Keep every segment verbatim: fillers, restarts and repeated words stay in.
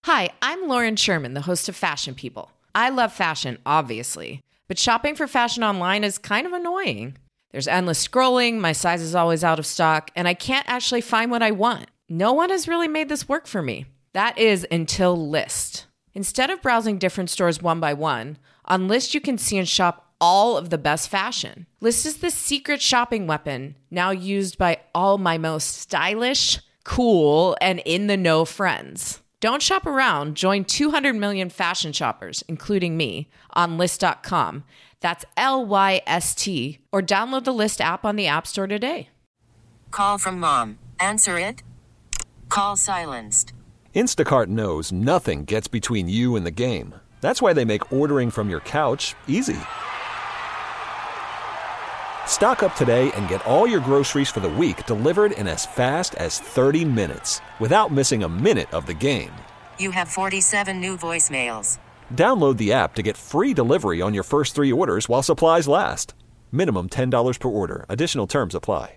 Hi, I'm Lauren Sherman, the host of Fashion People. I love fashion, obviously, but shopping for fashion online is kind of annoying. There's endless scrolling, my size is always out of stock, and I can't actually find what I want. No one has really made this work for me. That is until Lyst. Instead of browsing different stores one by one, on Lyst you can see and shop all of the best fashion. Lyst is the secret shopping weapon now used by all my most stylish, cool, and in-the-know friends. Don't shop around. Join two hundred million fashion shoppers, including me, on Lyst dot com. That's L Y S T. Or download the Lyst app on the App Store today. Call from mom. Answer it. Call silenced. Instacart knows nothing gets between you and the game. That's why they make ordering from your couch easy. Stock up today and get all your groceries for the week delivered in as fast as thirty minutes without missing a minute of the game. You have forty-seven new voicemails. Download the app to get free delivery on your first three orders while supplies last. Minimum ten dollars per order. Additional terms apply.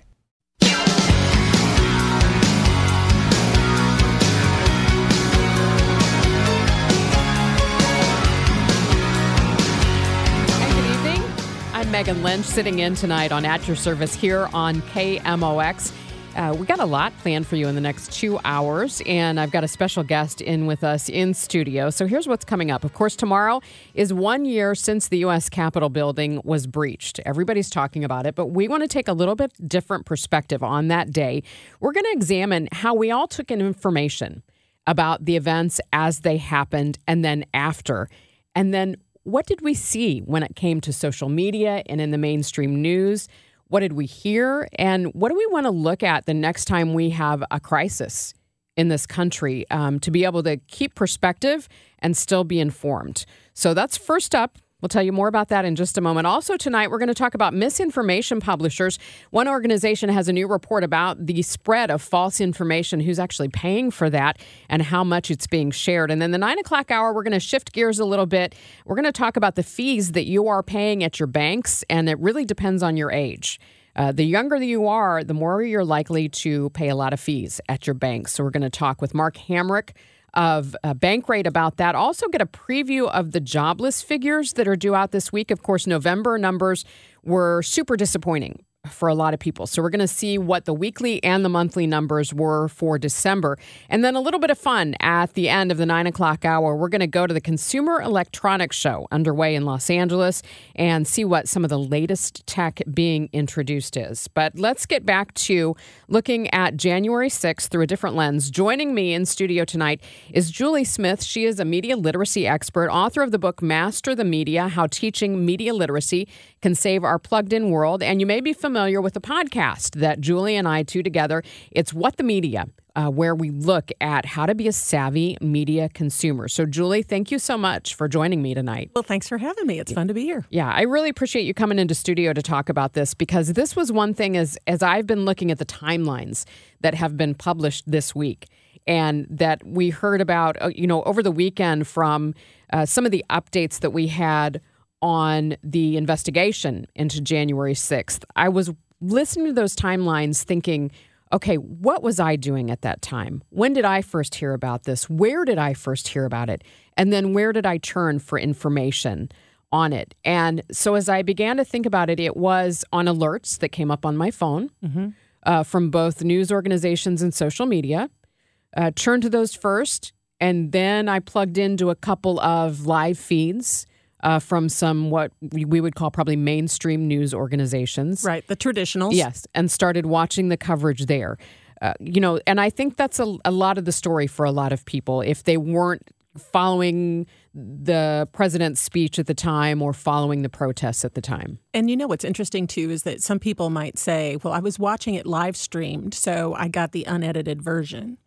I'm Megan Lynch, sitting in tonight on At Your Service here on K M O X. Uh, we got a lot planned for you in the next two hours, and I've got a special guest in with us in studio. So here's what's coming up. Of course, tomorrow is one year since the U S Capitol building was breached. Everybody's talking about it, but we want to take a little bit different perspective on that day. We're going to examine how we all took in information about the events as they happened and then after, and then what did we see when it came to social media and in the mainstream news? What did we hear? And what do we want to look at the next time we have a crisis in this country um, to be able to keep perspective and still be informed? So that's first up. We'll tell you more about that in just a moment. Also tonight, we're going to talk about misinformation publishers. One organization has a new report about the spread of false information, who's actually paying for that, and how much it's being shared. And then the nine o'clock hour, we're going to shift gears a little bit. We're going to talk about the fees that you are paying at your banks, and it really depends on your age. Uh, the younger that you are, the more you're likely to pay a lot of fees at your banks. So we're going to talk with Mark Hamrick of uh, Bankrate about that. Also get a preview of the jobless figures that are due out this week. Of course, November numbers were super disappointing for a lot of people. So we're going to see what the weekly and the monthly numbers were for December. And then a little bit of fun at the end of the nine o'clock hour. We're going to go to the Consumer Electronics Show underway in Los Angeles and see what some of the latest tech being introduced is. But let's get back to looking at January sixth through a different lens. Joining me in studio tonight is Julie Smith. She is a media literacy expert, author of the book Master the Media, How Teaching Media Literacy Can Save Our Plugged-In World. And you may be familiar with the podcast that Julie and I do together. It's What the Media, uh, where we look at how to be a savvy media consumer. So, Julie, thank you so much for joining me tonight. Well, thanks for having me. It's fun to be here. Yeah, I really appreciate you coming into studio to talk about this, because this was one thing as, as I've been looking at the timelines that have been published this week and that we heard about, uh, you know, over the weekend from uh, some of the updates that we had on the investigation into January sixth. I was listening to those timelines thinking, okay, what was I doing at that time? When did I first hear about this? Where did I first hear about it? And then where did I turn for information on it? And so as I began to think about it, it was on alerts that came up on my phone mm-hmm. uh, from both news organizations and social media. Uh, turned to those first, and then I plugged into a couple of live feeds Uh, from some what we, we would call probably mainstream news organizations. Right, the traditionals. Yes, and started watching the coverage there. Uh, you know, and I think that's a, a lot of the story for a lot of people. If they weren't following the president's speech at the time or following the protests at the time. And you know what's interesting, too, is that some people might say, well, I was watching it live streamed, so I got the unedited version.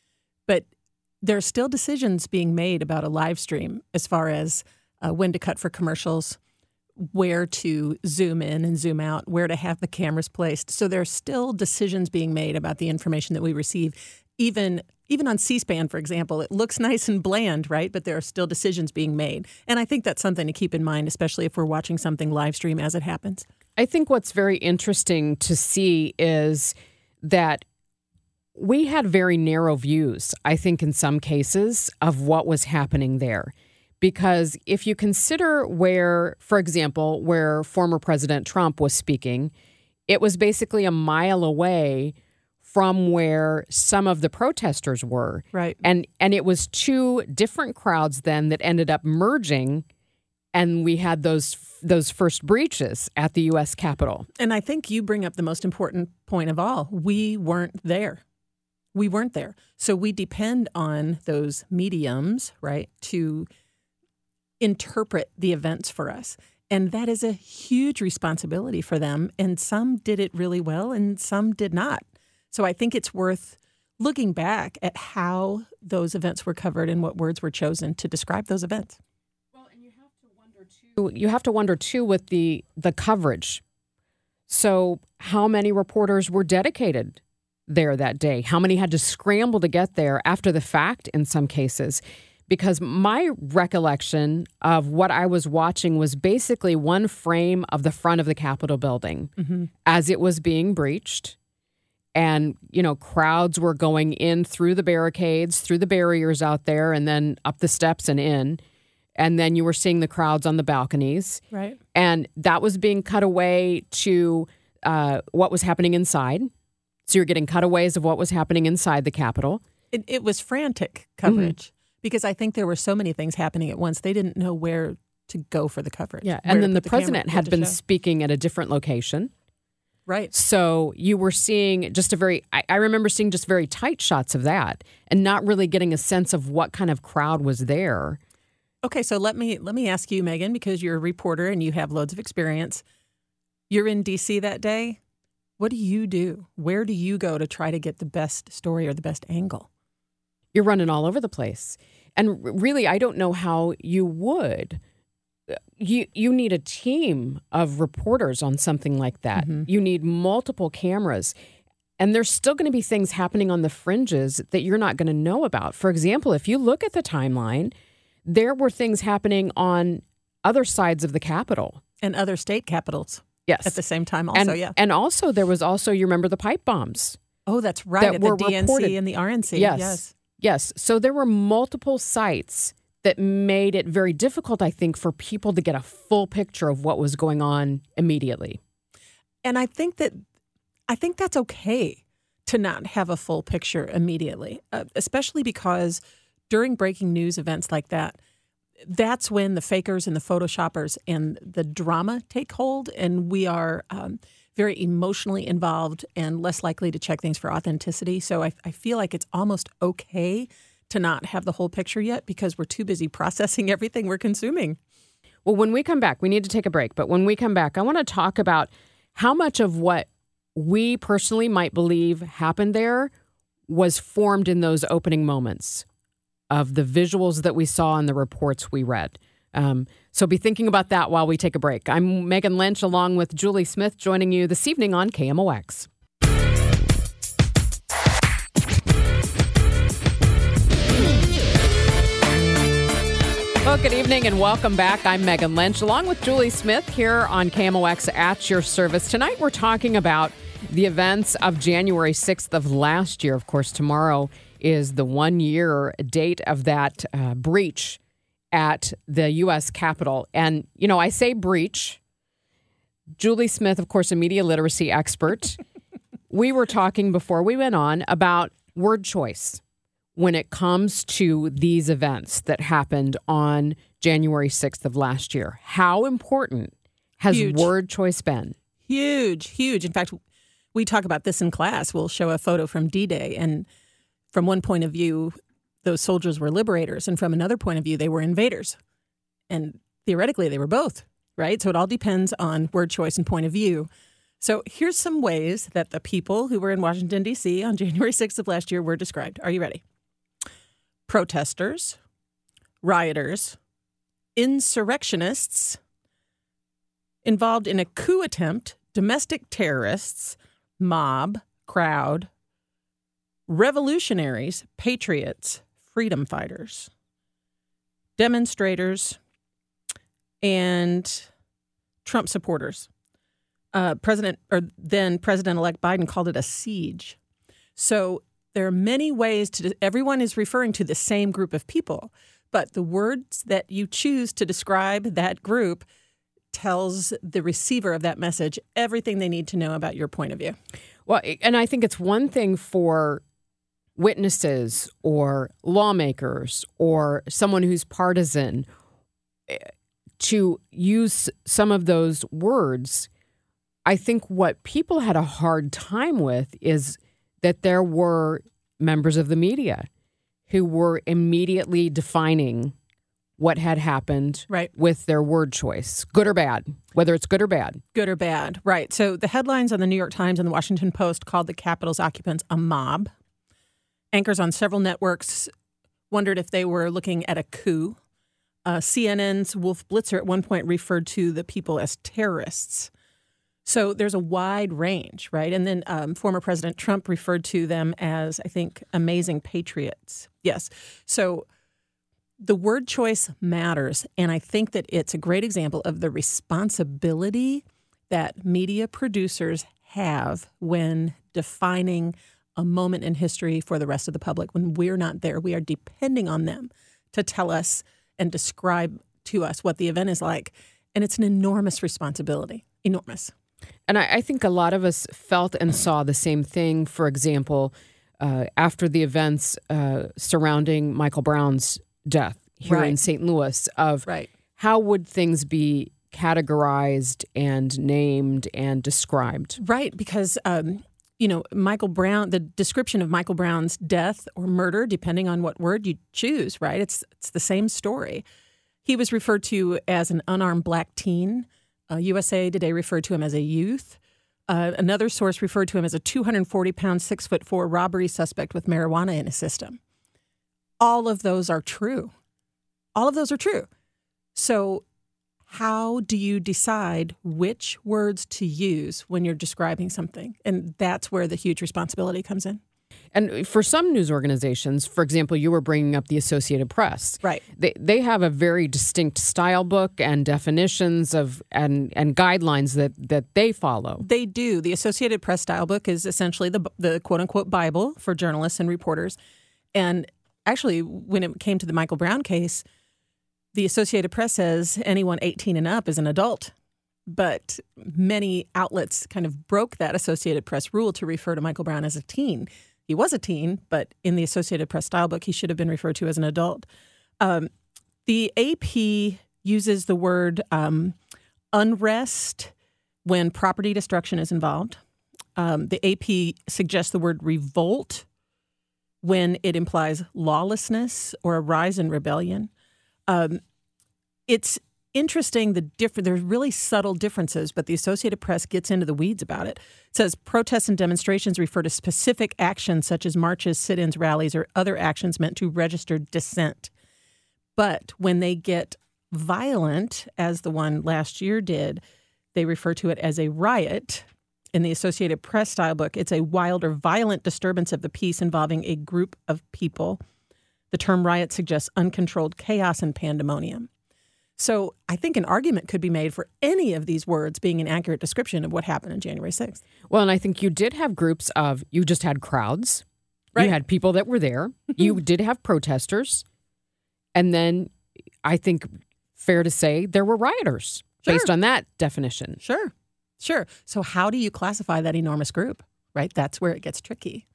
But there are still decisions being made about a live stream as far as Uh, when to cut for commercials, where to zoom in and zoom out, where to have the cameras placed. So there are still decisions being made about the information that we receive. Even even on C-SPAN, for example, it looks nice and bland, right? But there are still decisions being made. And I think that's something to keep in mind, especially if we're watching something live stream as it happens. I think what's very interesting to see is that we had very narrow views, I think, in some cases of what was happening there. Because if you consider where, for example, where former President Trump was speaking, it was basically a mile away from where some of the protesters were. Right. And and it was two different crowds then that ended up merging, and we had those those first breaches at the U S Capitol. And I think you bring up the most important point of all. We weren't there. We weren't there. So we depend on those mediums, right, to interpret the events for us. And that is a huge responsibility for them. And some did it really well and some did not. So I think it's worth looking back at how those events were covered and what words were chosen to describe those events. Well, and you have to wonder too. You have to wonder too with the the coverage. So, how many reporters were dedicated there that day? How many had to scramble to get there after the fact in some cases? Because my recollection of what I was watching was basically one frame of the front of the Capitol building mm-hmm. as it was being breached. And, you know, crowds were going in through the barricades, through the barriers out there, and then up the steps and in. And then you were seeing the crowds on the balconies. Right. And that was being cut away to uh, what was happening inside. So you're getting cutaways of what was happening inside the Capitol. It, it was frantic coverage mm-hmm. because I think there were so many things happening at once. They didn't know where to go for the coverage. Yeah, and then the, the president had been speaking at a different location. Right. So you were seeing just a very, I, I remember seeing just very tight shots of that and not really getting a sense of what kind of crowd was there. Okay, so let me let me ask you, Megan, because you're a reporter and you have loads of experience. You're in D C that day. What do you do? Where do you go to try to get the best story or the best angle? You're running all over the place. And really, I don't know how you would. You you need a team of reporters on something like that. Mm-hmm. You need multiple cameras. And there's still going to be things happening on the fringes that you're not going to know about. For example, if you look at the timeline, there were things happening on other sides of the Capitol. And other state capitals. Yes. At the same time also, and, yeah. And also there was also, you remember the pipe bombs. Oh, that's right. That at were the D N C reported. And the R N C. Yes. Yes. Yes. So there were multiple sites that made it very difficult, I think, for people to get a full picture of what was going on immediately. And I think that I think that's okay to not have a full picture immediately, uh, especially because during breaking news events like that, that's when the fakers and the photoshoppers and the drama take hold, and we are um, very emotionally involved and less likely to check things for authenticity. So I, I feel like it's almost okay to not have the whole picture yet because we're too busy processing everything we're consuming. Well, when we come back, we need to take a break. But when we come back, I want to talk about how much of what we personally might believe happened there was formed in those opening moments of the visuals that we saw and the reports we read. Um, so be thinking about that while we take a break. I'm Megan Lynch along with Julie Smith joining you this evening on K M O X. Well, good evening and welcome back. I'm Megan Lynch along with Julie Smith here on K M O X at your service. Tonight we're talking about the events of January sixth of last year. Of course, tomorrow is the one-year date of that uh, breach at the U S Capitol. And, you know, I say breach. Julie Smith, of course, a media literacy expert. We were talking before we went on about word choice when it comes to these events that happened on January sixth of last year. How important has Huge. word choice been? Huge, huge. In fact, we talk about this in class. We'll show a photo from D-Day, and from one point of view, those soldiers were liberators, and from another point of view, they were invaders. And theoretically, they were both, right? So it all depends on word choice and point of view. So here's some ways that the people who were in Washington, D C on January sixth of last year were described. Are you ready? Protesters, rioters, insurrectionists, involved in a coup attempt, domestic terrorists, mob, crowd, revolutionaries, patriots, freedom fighters, demonstrators, and Trump supporters. Uh, President or then President-elect Biden called it a siege. So There are many ways to, everyone is referring to the same group of people, but the words that you choose to describe that group tells the receiver of that message everything they need to know about your point of view. Well, and I think it's one thing for witnesses or lawmakers or someone who's partisan to use some of those words. I think what people had a hard time with is that there were members of the media who were immediately defining what had happened right. with their word choice, good or bad, whether it's good or bad. Good or bad, right. So the headlines on the New York Times and the Washington Post called the Capitol's occupants a mob. Anchors on several networks wondered if they were looking at a coup. Uh, C N N's Wolf Blitzer at one point referred to the people as terrorists. So there's a wide range, right? And then um, former President Trump referred to them as, I think, amazing patriots. Yes. So the word choice matters, and I think that it's a great example of the responsibility that media producers have when defining a moment in history for the rest of the public. When we're not there, we are depending on them to tell us and describe to us what the event is like, and it's an enormous responsibility, enormous. And I, I think a lot of us felt and saw the same thing, for example, uh, after the events uh, surrounding Michael Brown's death here right. in Saint Louis, of right. how would things be categorized and named and described? Right, because, um, you know, Michael Brown, the description of Michael Brown's death or murder, depending on what word you choose, right, it's it's the same story. He was referred to as an unarmed black teen. Uh, U S A Today referred to him as a youth. Uh, another source referred to him as a two hundred forty pound, six foot four robbery suspect with marijuana in his system. All of those are true. All of those are true. So how do you decide which words to use when you're describing something? And that's where the huge responsibility comes in. And for some news organizations, for example, you were bringing up the Associated Press. Right. They they have a very distinct style book and definitions of and and guidelines that, that they follow. They do. The Associated Press style book is essentially the the quote unquote Bible for journalists and reporters. And actually, when it came to the Michael Brown case, the Associated Press says anyone eighteen and up is an adult. But many outlets kind of broke that Associated Press rule to refer to Michael Brown as a teen. He was a teen, but in the Associated Press style book, he should have been referred to as an adult. Um, the A P uses the word um, unrest when property destruction is involved. Um, the A P suggests the word revolt when it implies lawlessness or a rise in rebellion. Um, it's interesting, the different, there's really subtle differences, but the Associated Press gets into the weeds about it. It says protests and demonstrations refer to specific actions such as marches, sit-ins, rallies, or other actions meant to register dissent. But when they get violent, as the one last year did, they refer to it as a riot. In the Associated Press style book, it's a wild or violent disturbance of the peace involving a group of people. The term riot suggests uncontrolled chaos and pandemonium. So I think an argument could be made for any of these words being an accurate description of what happened on January sixth. Well, and I think you did have groups of, you just had crowds. Right. You had people that were there. You did have protesters. And then I think fair to say there were rioters Sure. based on that definition. Sure, sure. So how do you classify that enormous group, right? That's where it gets tricky.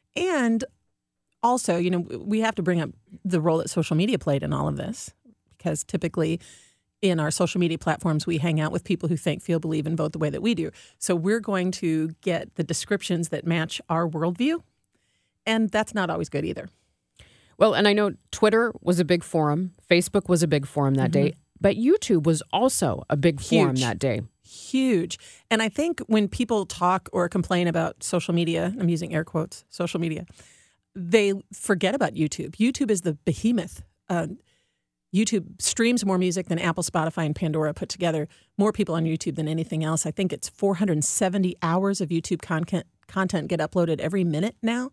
And also, you know, we have to bring up the role that social media played in all of this. Because typically in our social media platforms, we hang out with people who think, feel, believe, and vote the way that we do. So we're going to get the descriptions that match our worldview. And that's not always good either. Well, and I know Twitter was a big forum. Facebook was a big forum that mm-hmm. day. But YouTube was also a big Huge. forum that day. Huge. And I think when people talk or complain about social media, I'm using air quotes, social media, they forget about YouTube. YouTube is the behemoth. Uh, YouTube streams more music than Apple, Spotify, and Pandora put together. More people on YouTube than anything else. I think it's four hundred seventy hours of YouTube content content get uploaded every minute now.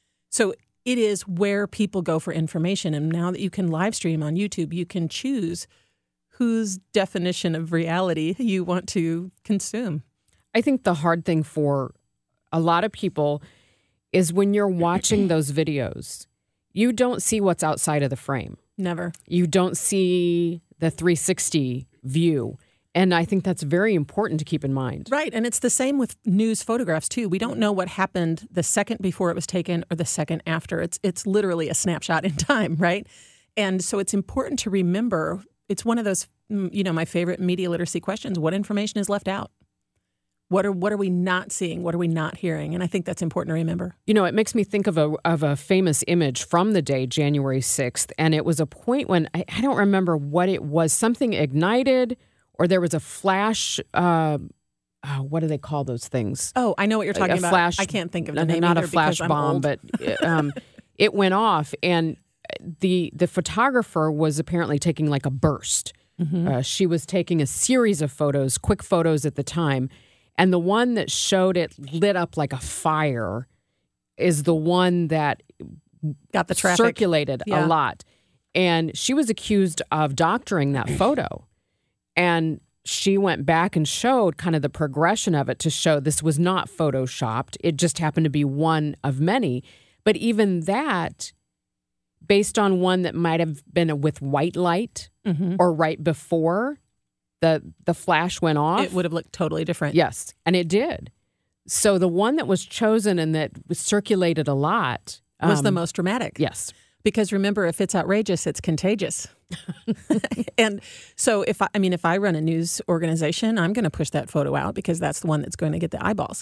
So it is where people go for information. And now that you can live stream on YouTube, you can choose whose definition of reality you want to consume. I think the hard thing for a lot of people is when you're watching those videos, you don't see what's outside of the frame. Never. You don't see the three sixty view. And I think that's very important to keep in mind. Right. And it's the same with news photographs, too. We don't know what happened the second before it was taken or the second after. It's it's literally a snapshot in time, right? And so it's important to remember, it's one of those, you know, my favorite media literacy questions. What information is left out? What are what are we not seeing? What are we not hearing? And I think that's important to remember. You know, it makes me think of a of a famous image from the day, January sixth. And it was a point when, I, I don't remember what it was, something ignited or there was a flash, uh, uh, what do they call those things? Oh, I know what you're talking a about. Flash, I can't think of the no, name not either a flash because I'm bomb, old. but um, it went off. And the the photographer was apparently taking like a burst. Mm-hmm. Uh, she was taking a series of photos, quick photos at the time. And the one that showed it lit up like a fire is the one that got the traffic circulated yeah. a lot. And she was accused of doctoring that photo. And she went back and showed kind of the progression of it to show this was not photoshopped. It just happened to be one of many. But even that, based on one that might have been with white light mm-hmm. or right before the the flash went off, it would have looked totally different. Yes, and it did. So the one that was chosen and that was circulated a lot was um, the most dramatic. Yes. Because remember, if it's outrageous, it's contagious. And so if I, I mean, if I run a news organization, I'm going to push that photo out because that's the one that's going to get the eyeballs.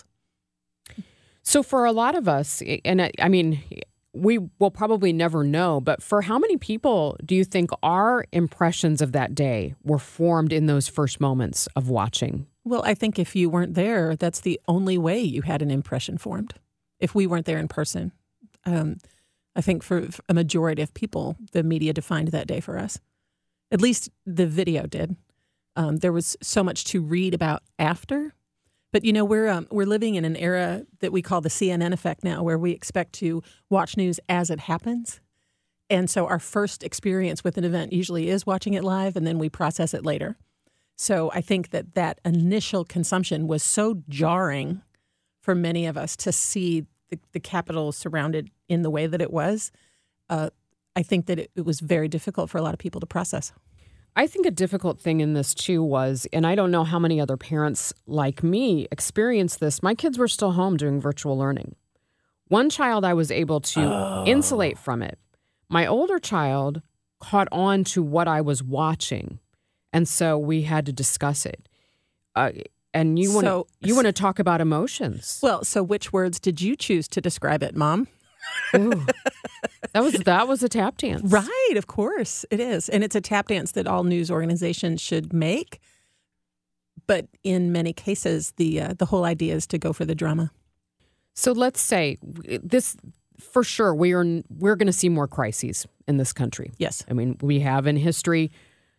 So for a lot of us, and I, I mean, we will probably never know, but for how many people do you think our impressions of that day were formed in those first moments of watching? Well, I think if you weren't there, that's the only way you had an impression formed. If we weren't there in person, um, I think for a majority of people, the media defined that day for us. At least the video did. Um, there was so much to read about after. But, you know, we're um, we're living in an era that we call the C N N effect now, where we expect to watch news as it happens. And so our first experience with an event usually is watching it live, and then we process it later. So I think that that initial consumption was so jarring for many of us to see the, the Capitol surrounded in the way that it was. Uh, I think that it, it was very difficult for a lot of people to process. I think a difficult thing in this, too, was, and I don't know how many other parents like me experienced this, my kids were still home doing virtual learning. One child I was able to oh. insulate from it. My older child caught on to what I was watching, and so we had to discuss it. Uh, and you want to so, you want to talk about emotions. Well, so which words did you choose to describe it, Mom? Ooh, that was that was a tap dance. Right, of course it is. And it's a tap dance that all news organizations should make. But in many cases, the uh, the whole idea is to go for the drama. So let's say this, for sure, we are we're going to see more crises in this country. Yes. I mean, we have in history.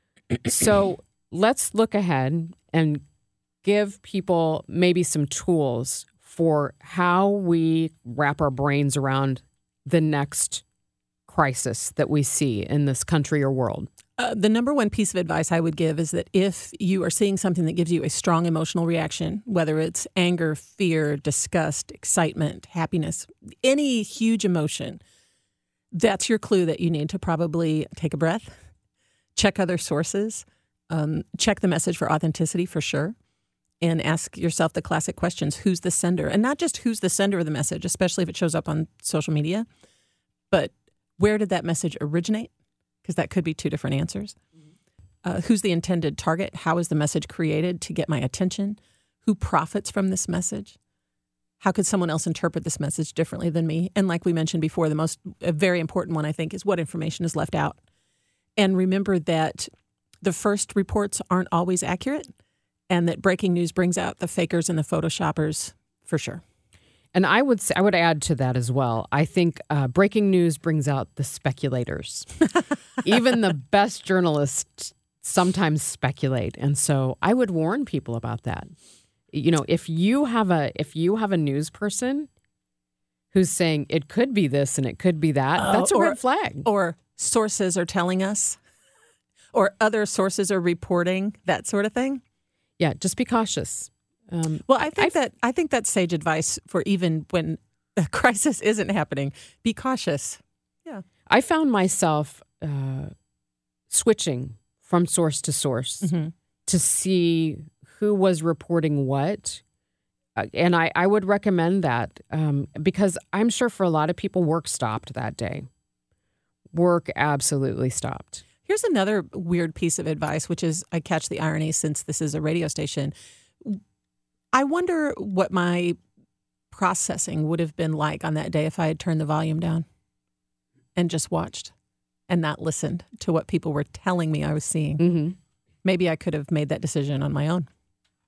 So let's look ahead and give people maybe some tools for how we wrap our brains around the next crisis that we see in this country or world. Uh, the number one piece of advice I would give is that if you are seeing something that gives you a strong emotional reaction, whether it's anger, fear, disgust, excitement, happiness, any huge emotion, that's your clue that you need to probably take a breath, check other sources, um, check the message for authenticity for sure, and ask yourself the classic questions. Who's the sender? And not just who's the sender of the message, especially if it shows up on social media, but where did that message originate? Because that could be two different answers. Uh, who's the intended target? How is the message created to get my attention? Who profits from this message? How could someone else interpret this message differently than me? And like we mentioned before, the most a very important one, I think, is what information is left out. And remember that the first reports aren't always accurate, and that breaking news brings out the fakers and the photoshoppers for sure. And I would say, I would add to that as well. I think uh, breaking news brings out the speculators. Even the best journalists sometimes speculate, and so I would warn people about that. You know, if you have a if you have a news person who's saying it could be this and it could be that, uh, that's a or, red flag. Or sources are telling us, or other sources are reporting, that sort of thing. Yeah, just be cautious. Um, well, I think I've, that I think that's sage advice for even when a crisis isn't happening. Be cautious. Yeah. I found myself uh, switching from source to source mm-hmm. to see who was reporting what. Uh, and I, I would recommend that um, because I'm sure for a lot of people, work stopped that day. Work absolutely stopped. Here's another weird piece of advice, which is, I catch the irony since this is a radio station. I wonder what my processing would have been like on that day if I had turned the volume down and just watched and not listened to what people were telling me I was seeing. Mm-hmm. Maybe I could have made that decision on my own.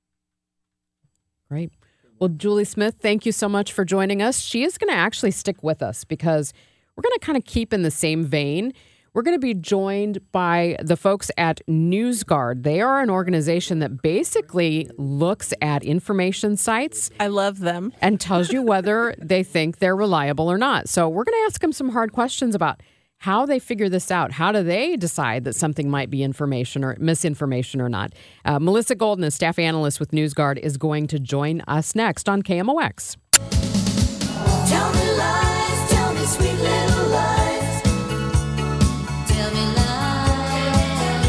Great. Well, Julie Smith, thank you so much for joining us. She is going to actually stick with us because we're going to kind of keep in the same vein. We're going to be joined by the folks at NewsGuard. They are an organization that basically looks at information sites. I love them. And tells you whether they think they're reliable or not. So we're going to ask them some hard questions about how they figure this out. How do they decide that something might be information or misinformation or not? Uh, Melissa Golden, a staff analyst with NewsGuard, is going to join us next on K M O X. Tell me lies, tell me sweet little lies. Tell me lies.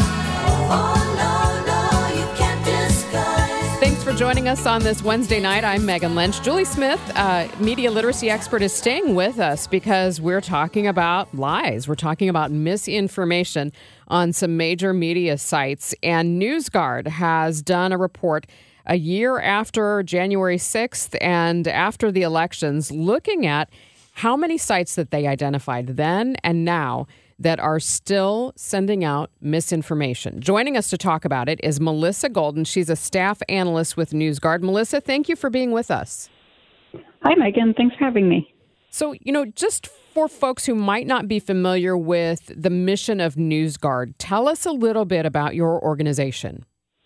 Oh, no, no, you can't disguise. Thanks for joining us on this Wednesday night. I'm Megan Lynch. Julie Smith, uh, media literacy expert, is staying with us because we're talking about lies. We're talking about misinformation on some major media sites. And NewsGuard has done a report a year after January sixth and after the elections, looking at how many sites that they identified then and now that are still sending out misinformation. Joining us to talk about it is Melissa Golden. She's a staff analyst with NewsGuard. Melissa, thank you for being with us. Hi, Megan. Thanks for having me. So, you know, just for folks who might not be familiar with the mission of NewsGuard, tell us a little bit about your organization.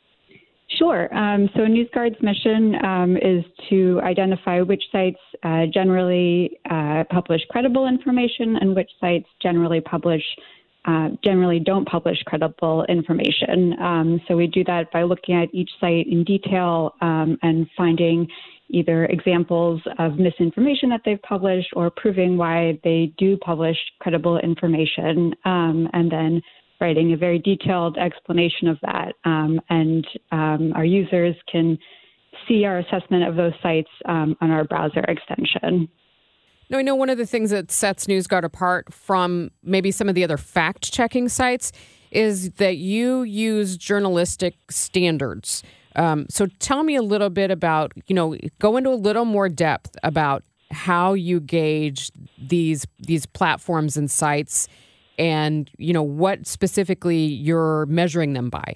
Sure. Um, so NewsGuard's mission um, is to identify which sites uh, generally uh, publish credible information and which sites generally publish uh, generally don't publish credible information. Um, so we do that by looking at each site in detail um, and finding either examples of misinformation that they've published or proving why they do publish credible information, um, and then writing a very detailed explanation of that. Um, and um, our users can see our assessment of those sites um, on our browser extension. Now, I know one of the things that sets NewsGuard apart from maybe some of the other fact-checking sites is that you use journalistic standards. Um, so tell me a little bit about, you know, go into a little more depth about how you gauge these these platforms and sites and, you know, what specifically you're measuring them by.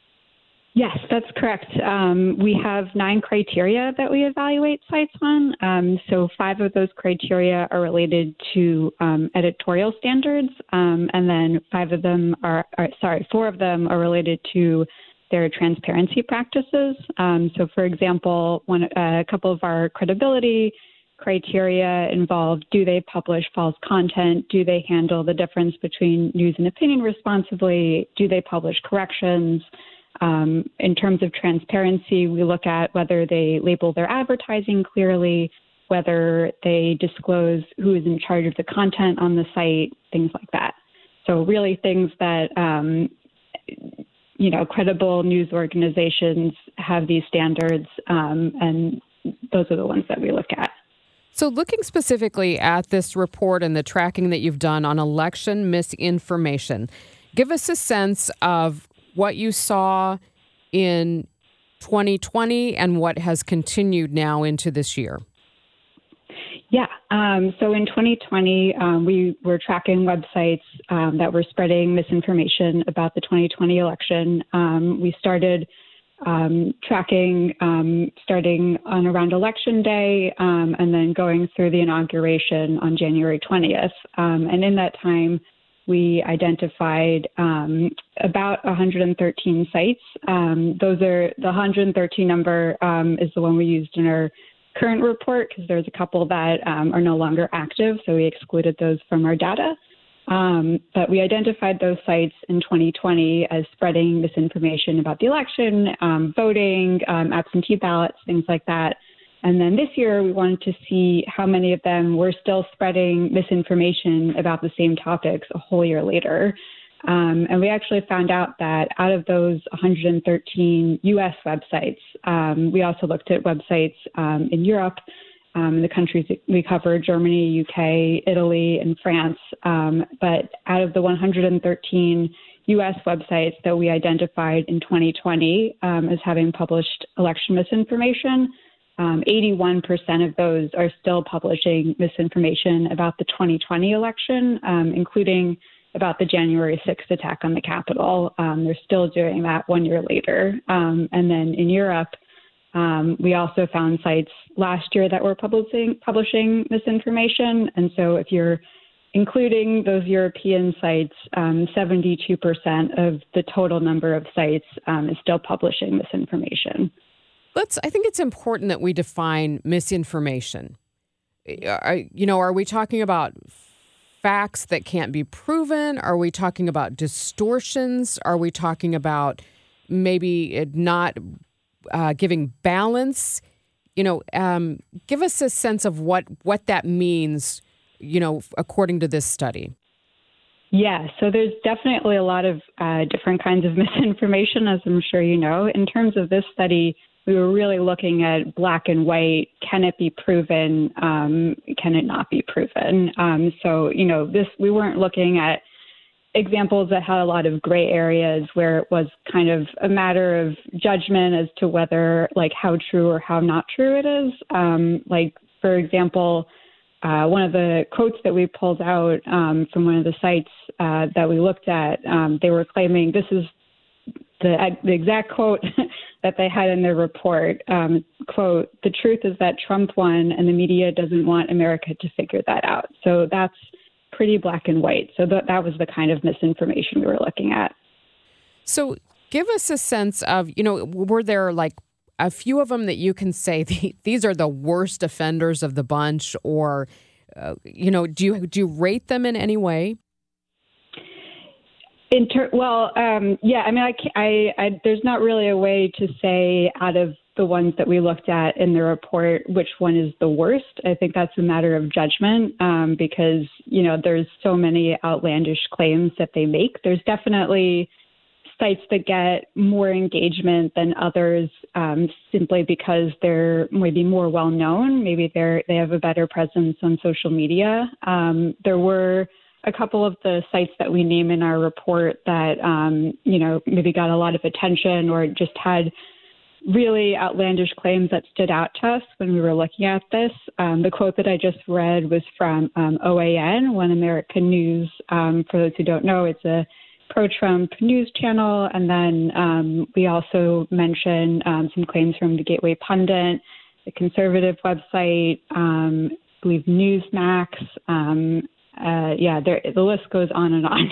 Yes, that's correct. Um, we have nine criteria that we evaluate sites on. Um, so five of those criteria are related to um, editorial standards, um, and then five of them are, are, sorry, four of them are related to their transparency practices. Um, so, for example, one, uh, a couple of our credibility criteria involve: do they publish false content? Do they handle the difference between news and opinion responsibly? Do they publish corrections? Um, in terms of transparency, we look at whether they label their advertising clearly, whether they disclose who is in charge of the content on the site, things like that. So really things that, um, you know, credible news organizations have these standards, um, and those are the ones that we look at. So looking specifically at this report and the tracking that you've done on election misinformation, give us a sense of what you saw in twenty twenty and what has continued now into this year. Yeah. Um, so in twenty twenty, um, we were tracking websites um, that were spreading misinformation about the twenty twenty election. Um, we started um, tracking um, starting on around Election Day um, and then going through the inauguration on January twentieth. Um, and in that time, we identified um, about one hundred thirteen sites. Um, those are the one hundred thirteen number um, is the one we used in our current report because there's a couple that um, are no longer active, so we excluded those from our data. Um, but we identified those sites in twenty twenty as spreading misinformation about the election, um, voting, um, absentee ballots, things like that. And then this year, we wanted to see how many of them were still spreading misinformation about the same topics a whole year later. Um, and we actually found out that out of those one hundred thirteen U S websites, um, we also looked at websites um, in Europe, um, the countries that we covered, Germany, U K, Italy, and France. Um, but out of the one hundred thirteen U S websites that we identified in twenty twenty um, as having published election misinformation, um, eighty-one percent of those are still publishing misinformation about the twenty twenty election, um, including about the January sixth attack on the Capitol. Um, they're still doing that one year later. Um, and then in Europe, um, we also found sites last year that were publishing, publishing misinformation. And so if you're including those European sites, um, seventy-two percent of the total number of sites um, is still publishing misinformation. Let's. I think it's important that we define misinformation. Are, you know, are we talking about facts that can't be proven? Are we talking about distortions? Are we talking about maybe it not uh, giving balance? You know, um, give us a sense of what, what that means, you know, according to this study. Yeah, so there's definitely a lot of uh, different kinds of misinformation, as I'm sure you know. In terms of this study, we were really looking at black and white. Can it be proven? Um, can it not be proven? Um, so, you know, this we weren't looking at examples that had a lot of gray areas where it was kind of a matter of judgment as to whether, like, how true or how not true it is. Um, like, for example, uh, one of the quotes that we pulled out um, from one of the sites uh, that we looked at, um, they were claiming this is the, the exact quote that they had in their report, um, quote, "The truth is that Trump won and the media doesn't want America to figure that out." So that's pretty black and white. So th- that was the kind of misinformation we were looking at. So give us a sense of, you know, were there like a few of them that you can say these are the worst offenders of the bunch, or, uh, you know, do you, do you rate them in any way? In ter- well, um, yeah, I mean, I, I, I, there's not really a way to say out of the ones that we looked at in the report which one is the worst. I think that's a matter of judgment um, because, you know, there's so many outlandish claims that they make. There's definitely sites that get more engagement than others um, simply because they're maybe more well known. Maybe they're they have a better presence on social media. Um, there were a couple of the sites that we name in our report that, um, you know, maybe got a lot of attention or just had really outlandish claims that stood out to us when we were looking at this. Um, the quote that I just read was from um, O A N, One American News. Um, for those who don't know, it's a pro-Trump news channel. And then um, we also mention um, some claims from the Gateway Pundit, the conservative website, um, I believe Newsmax. Um, Uh, yeah, there, the list goes on and on.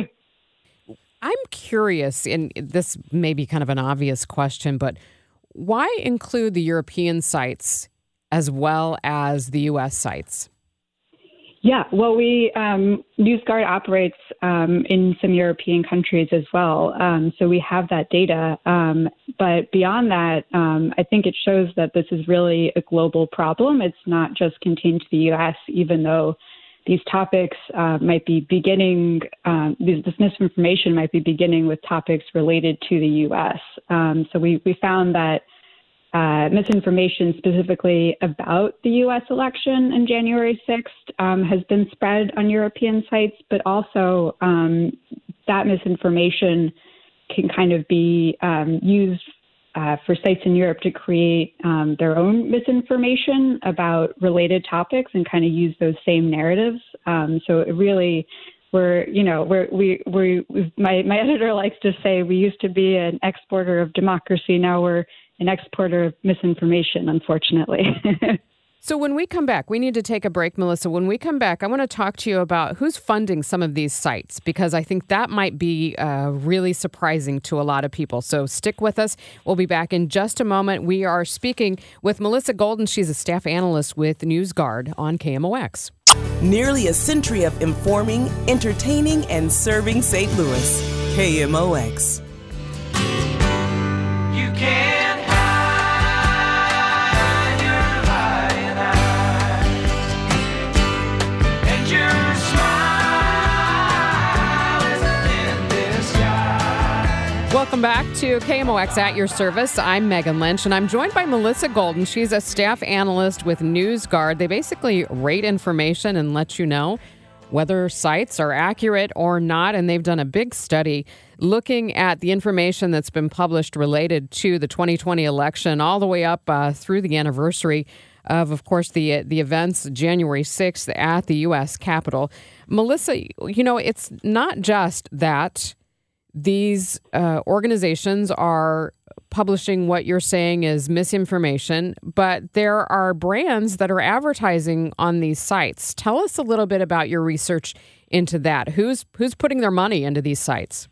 I'm curious, and this may be kind of an obvious question, but why include the European sites as well as the U S sites? Yeah, well, we um, NewsGuard operates um, in some European countries as well, um, so we have that data. Um, but beyond that, um, I think it shows that this is really a global problem. It's not just contained to the U S, even though these topics uh, might be beginning, um, this, this misinformation might be beginning with topics related to the U S. Um, so we, we found that uh, misinformation specifically about the U S election on January sixth um, has been spread on European sites, but also um, that misinformation can kind of be um, used Uh, for sites in Europe to create um, their own misinformation about related topics and kind of use those same narratives. Um, so it really, we're, you know, we're, we, we, we my, my editor likes to say we used to be an exporter of democracy. Now we're an exporter of misinformation, unfortunately. So when we come back, we need to take a break, Melissa. When we come back, I want to talk to you about who's funding some of these sites, because I think that might be uh, really surprising to a lot of people. So stick with us. We'll be back in just a moment. We are speaking with Melissa Golden. She's a staff analyst with NewsGuard on K M O X. Nearly a century of informing, entertaining, and serving Saint Louis. K M O X. You can't hide your Welcome back to K M O X at your service. I'm Megan Lynch, and I'm joined by Melissa Golden. She's a staff analyst with NewsGuard. They basically rate information and let you know whether sites are accurate or not, and they've done a big study looking at the information that's been published related to the twenty twenty election all the way up uh, through the anniversary of, of course, the the events January sixth at the U S Capitol. Melissa, you know, it's not just that these uh, organizations are publishing what you're saying is misinformation, but there are brands that are advertising on these sites. Tell us a little bit about your research into that. Who's who's putting their money into these sites?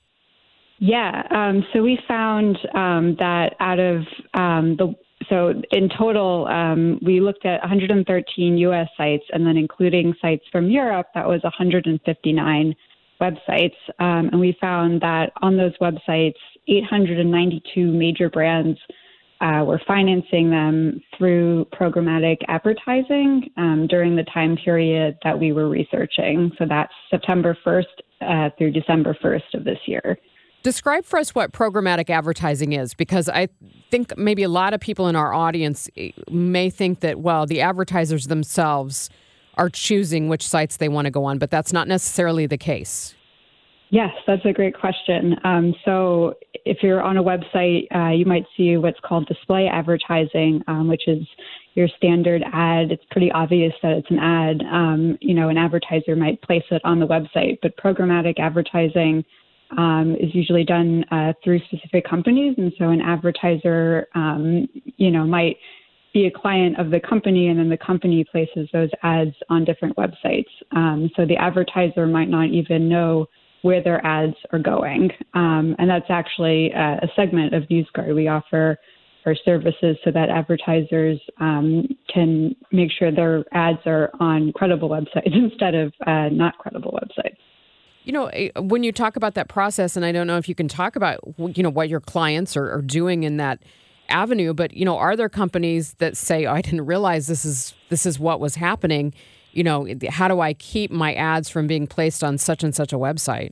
Yeah, um, so we found um, that out of um, the so in total, um, we looked at one hundred thirteen U S sites, and then including sites from Europe, that was one hundred fifty-nine websites. Um, and we found that on those websites, eight hundred ninety-two major brands uh, were financing them through programmatic advertising um, during the time period that we were researching. So that's September first uh, through December first of this year. Describe for us what programmatic advertising is, because I think maybe a lot of people in our audience may think that, well, the advertisers themselves are choosing which sites they want to go on, but that's not necessarily the case. Yes, that's a great question. Um, so if you're on a website, uh, you might see what's called display advertising, um, which is your standard ad. It's pretty obvious that it's an ad. Um, you know, an advertiser might place it on the website, but programmatic advertising um, is usually done uh, through specific companies. And so an advertiser, um, you know, might be a client of the company, and then the company places those ads on different websites. Um, so the advertiser might not even know where their ads are going. Um, and that's actually uh, a segment of NewsGuard. We offer our services so that advertisers um, can make sure their ads are on credible websites instead of uh, not credible websites. You know, when you talk about that process, and I don't know if you can talk about, you know, what your clients are, are doing in that avenue, but, you know, are there companies that say, oh, I didn't realize this is this is what was happening? You know, how do I keep my ads from being placed on such and such a website?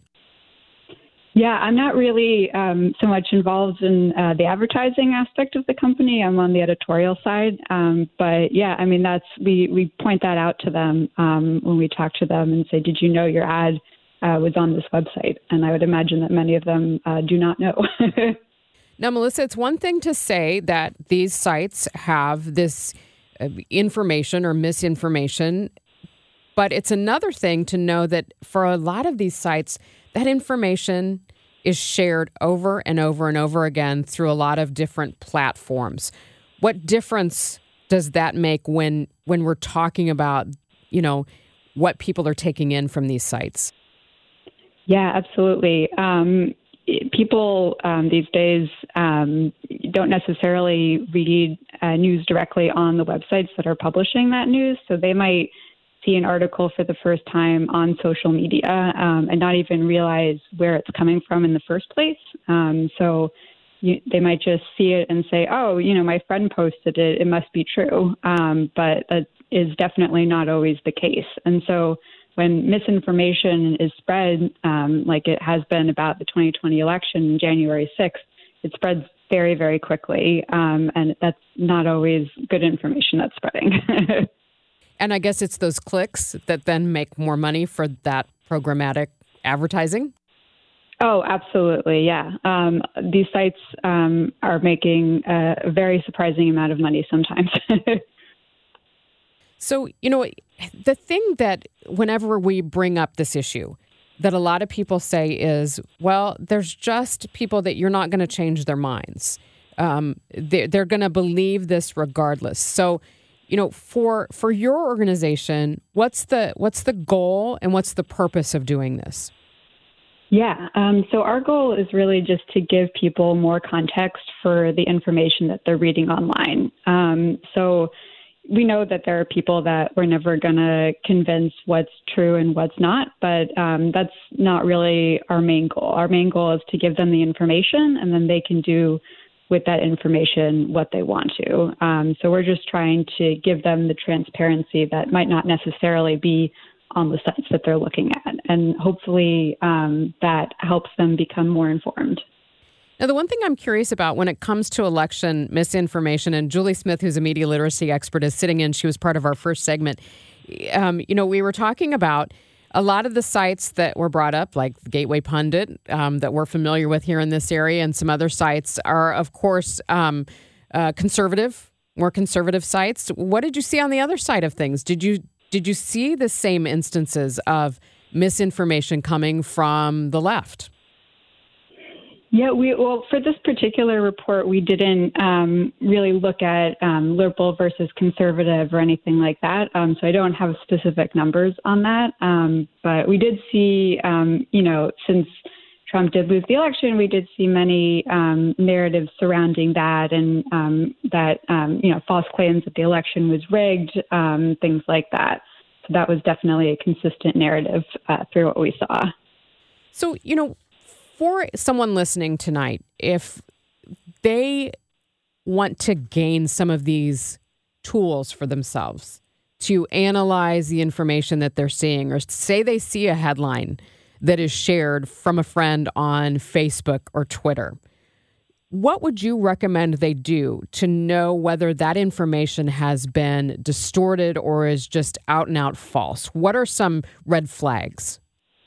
Yeah, I'm not really um, so much involved in uh, the advertising aspect of the company. I'm on the editorial side. Um, but yeah, I mean, that's we, we point that out to them um, when we talk to them and say, did you know your ad uh, was on this website? And I would imagine that many of them uh, do not know. Now, Melissa, it's one thing to say that these sites have this uh, information or misinformation, but it's another thing to know that for a lot of these sites, that information is shared over and over and over again through a lot of different platforms. What difference does that make when when we're talking about, you know, what people are taking in from these sites? Yeah, absolutely. Um, people um, these days um, don't necessarily read uh, news directly on the websites that are publishing that news. So they might see an article for the first time on social media um, and not even realize where it's coming from in the first place. Um, so you, they might just see it and say, oh, you know, my friend posted it, it must be true. Um, but that is definitely not always the case. And so when misinformation is spread, um, like it has been about the twenty twenty election, January sixth, it spreads very, very quickly. Um, and that's not always good information that's spreading. And I guess it's those clicks that then make more money for that programmatic advertising? Oh, absolutely. Yeah. Um, these sites um, are making a very surprising amount of money sometimes. So, you know, the thing that whenever we bring up this issue that a lot of people say is, well, there's just people that you're not going to change their minds. Um, they're they're going to believe this regardless. So, you know, for for your organization, what's the what's the goal and what's the purpose of doing this? Yeah. Um, so our goal is really just to give people more context for the information that they're reading online. Um, so we know that there are people that we're never going to convince what's true and what's not, but um, that's not really our main goal. Our main goal is to give them the information, and then they can do with that information what they want to. Um, so we're just trying to give them the transparency that might not necessarily be on the sites that they're looking at. And hopefully um, that helps them become more informed. Now, the one thing I'm curious about when it comes to election misinformation, and Julie Smith, who's a media literacy expert, is sitting in. She was part of our first segment. Um, you know, we were talking about a lot of the sites that were brought up, like Gateway Pundit, um, that we're familiar with here in this area, and some other sites are, of course, um, uh, conservative, more conservative sites. What did you see on the other side of things? Did you did you see the same instances of misinformation coming from the left? Yeah, we well for this particular report, we didn't um, really look at um, liberal versus conservative or anything like that. Um, so I don't have specific numbers on that. Um, but we did see, um, you know, since Trump did lose the election, we did see many um, narratives surrounding that, and um, that um, you know, false claims that the election was rigged, um, things like that. So that was definitely a consistent narrative uh, through what we saw. So, you know, for someone listening tonight, if they want to gain some of these tools for themselves to analyze the information that they're seeing, or say they see a headline that is shared from a friend on Facebook or Twitter, what would you recommend they do to know whether that information has been distorted or is just out and out false? What are some red flags?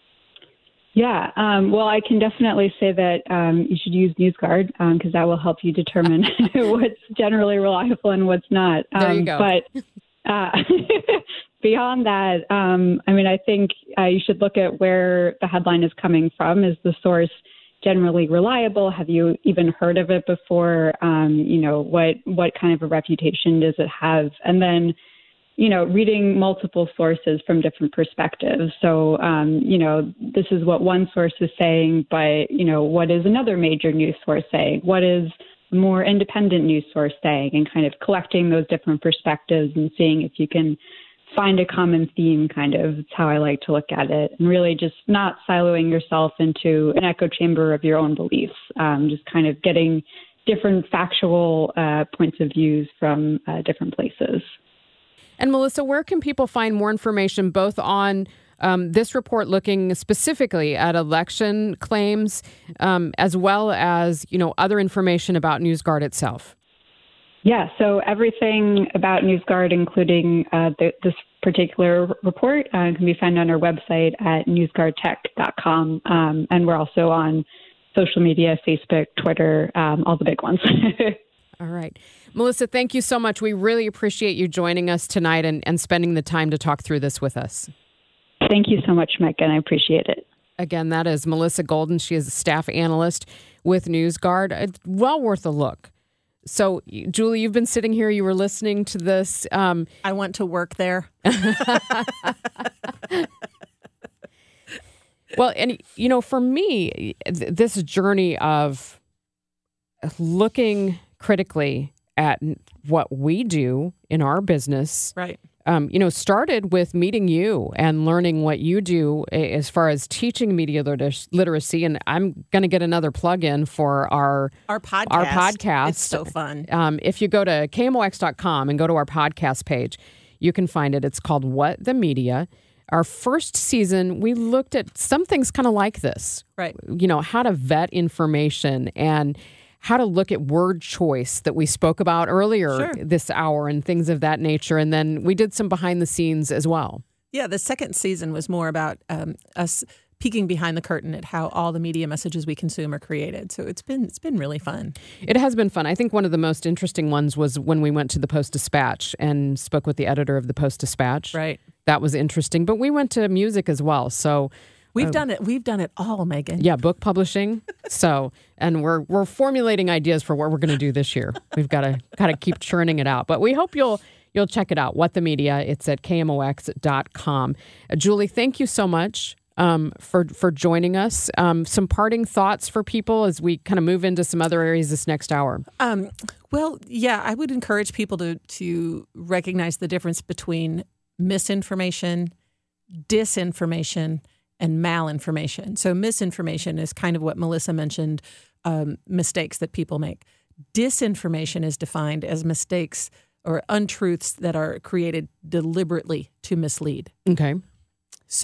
Yeah, um, well, I can definitely say that um, you should use NewsGuard because um, that will help you determine what's generally reliable and what's not. Um, there you go. But uh, beyond that, um, I mean, I think uh, you should look at where the headline is coming from. Is the source generally reliable? Have you even heard of it before? Um, you know, what what kind of a reputation does it have? And then, you know, reading multiple sources from different perspectives. So, um, you know, this is what one source is saying, but, you know, what is another major news source saying? What is a more independent news source saying? And kind of collecting those different perspectives and seeing if you can find a common theme, kind of. It's how I like to look at it. And really just not siloing yourself into an echo chamber of your own beliefs, um, just kind of getting different factual uh, points of views from uh, different places. And Melissa, where can people find more information both on um, this report looking specifically at election claims, um, as well as, you know, other information about NewsGuard itself? Yeah, so everything about NewsGuard, including uh, the, this particular report, uh, can be found on our website at news guard tech dot com. Um, and we're also on social media, Facebook, Twitter, um, all the big ones. All right. Melissa, thank you so much. We really appreciate you joining us tonight and, and spending the time to talk through this with us. Thank you so much, Megan. I appreciate it. Again, that is Melissa Golden. She is a staff analyst with NewsGuard. It's well worth a look. So, Julie, you've been sitting here. You were listening to this. Um, I want to work there. Well, and, you know, for me, th- this journey of looking critically at what we do in our business, right? Um, you know, started with meeting you and learning what you do as far as teaching media liter- literacy. And I'm going to get another plug in for our our podcast. Our podcast. It's so fun. Um, if you go to K M O X dot com and go to our podcast page, you can find it. It's called What the Media. Our first season, we looked at some things kind of like this, right? You know, how to vet information and how to look at word choice that we spoke about earlier Sure. this hour and things of that nature. And then we did some behind the scenes as well. Yeah, the second season was more about um, us peeking behind the curtain at how all the media messages we consume are created. So it's been it's been really fun. It has been fun. I think one of the most interesting ones was when we went to the Post-Dispatch and spoke with the editor of the Post-Dispatch. Right. That was interesting. But we went to music as well. So We've uh, done it. We've done it all, Megan. Yeah, book publishing. So, and we're we're formulating ideas for what we're going to do this year. We've got to got to keep churning it out. But we hope you'll you'll check it out. What the Media. It's at K M O X dot com. Uh, Julie, thank you so much um, for for joining us. Um, some parting thoughts for people as we kind of move into some other areas this next hour. Um, well, yeah, I would encourage people to to recognize the difference between misinformation, disinformation, and malinformation. So misinformation is kind of what Melissa mentioned, um, mistakes that people make. Disinformation is defined as mistakes or untruths that are created deliberately to mislead. Okay. So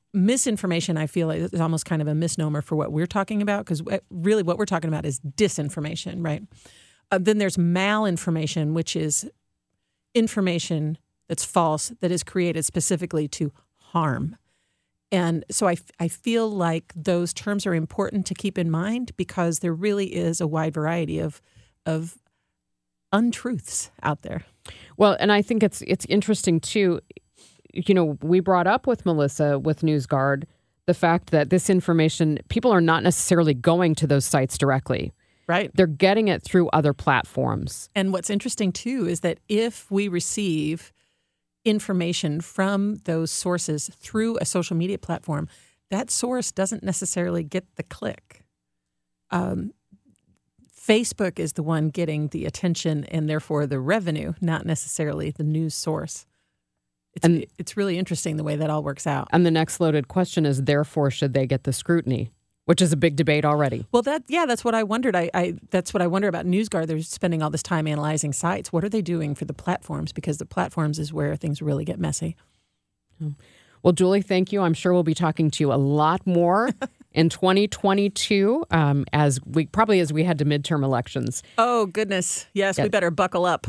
misinformation, I feel like, is almost kind of a misnomer for what we're talking about, because really what we're talking about is disinformation, right? Uh, then there's malinformation, which is information that's false, that is created specifically to harm. And so I, I feel like those terms are important to keep in mind, because there really is a wide variety of of untruths out there. Well, and I think it's it's interesting, too. You know, we brought up with Melissa, with NewsGuard, the fact that this information, people are not necessarily going to those sites directly. Right. They're getting it through other platforms. And what's interesting, too, is that if we receive information from those sources through a social media platform, that source doesn't necessarily get the click. Um, Facebook is the one getting the attention and therefore the revenue, not necessarily the news source. It's, and it's really interesting the way that all works out. And the next loaded question is, therefore, should they get the scrutiny? Which is a big debate already. Well, that yeah, that's what I wondered. I, I that's what I wonder about NewsGuard. They're spending all this time analyzing sites. What are they doing for the platforms? Because the platforms is where things really get messy. Well, Julie, thank you. I'm sure we'll be talking to you a lot more in twenty twenty-two, um, as we probably as we head to midterm elections. Oh goodness, yes, Yeah. we better buckle up.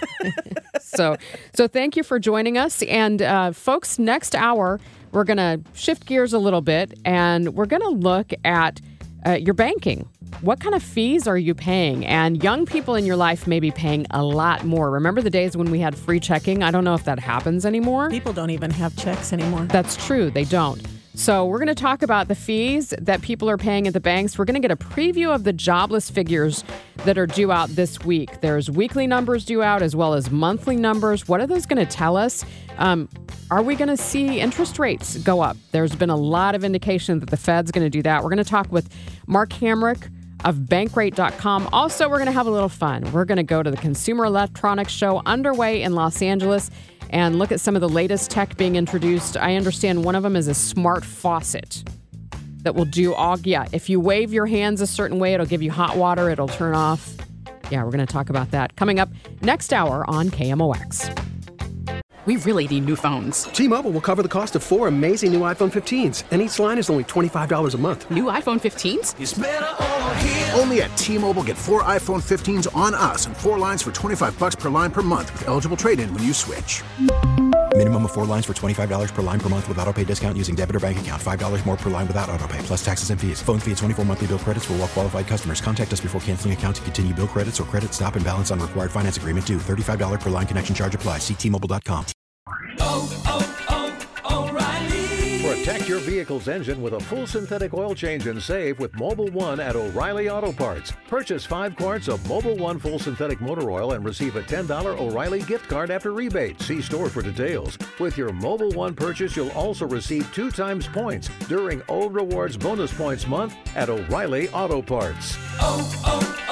So, so thank you for joining us, and uh, folks. Next hour, we're going to shift gears a little bit, and we're going to look at uh, your banking. What kind of fees are you paying? And young people in your life may be paying a lot more. Remember the days when we had free checking? I don't know if that happens anymore. People don't even have checks anymore. That's true. They don't. So we're going to talk about the fees that people are paying at the banks. We're going to get a preview of the jobless figures that are due out this week. There's weekly numbers due out as well as monthly numbers. What are those going to tell us? Um, are we going to see interest rates go up? There's been a lot of indication that the Fed's going to do that. We're going to talk with Mark Hamrick of Bankrate dot com. Also, we're going to have a little fun. We're going to go to the Consumer Electronics Show underway in Los Angeles and look at some of the latest tech being introduced. I understand one of them is a smart faucet that will do all, yeah, if you wave your hands a certain way, it'll give you hot water, it'll turn off. Yeah, we're going to talk about that coming up next hour on K M O X. We really need new phones. T-Mobile will cover the cost of four amazing new iPhone fifteens, and each line is only twenty-five dollars a month. New iPhone fifteens? It's better over here. Only at T-Mobile, get four iPhone fifteens on us and four lines for twenty-five bucks per line per month with eligible trade-in when you switch. Minimum of four lines for twenty-five dollars per line per month with autopay discount using debit or bank account. five dollars more per line without autopay, plus taxes and fees. Phone fee at twenty-four monthly bill credits for well-qualified customers. Contact us before canceling account to continue bill credits or credit stop and balance on required finance agreement due. thirty-five dollars per line connection charge applies. See T Mobile dot com. Oh, oh, oh, O'Reilly. Protect your vehicle's engine with a full synthetic oil change and save with Mobile One at O'Reilly Auto Parts. Purchase five quarts of Mobile One full synthetic motor oil and receive a ten dollars O'Reilly gift card after rebate. See store for details. With your Mobile One purchase, you'll also receive two times points during O Rewards Bonus Points Month at O'Reilly Auto Parts. Oh,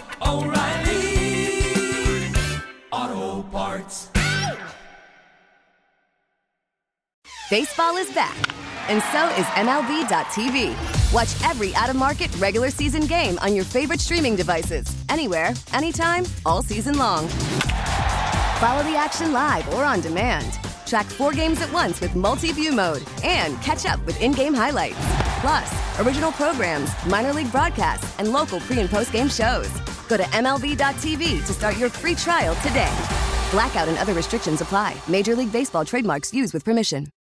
oh, oh, O'Reilly Auto Parts. Baseball is back, and so is M L B dot T V. Watch every out-of-market regular season game on your favorite streaming devices, anywhere, anytime, all season long. Follow the action live or on demand. Track four games at once with multi-view mode and catch up with in-game highlights. Plus, original programs, minor league broadcasts, and local pre- and post-game shows. Go to M L B dot T V to start your free trial today. Blackout and other restrictions apply. Major League Baseball trademarks used with permission.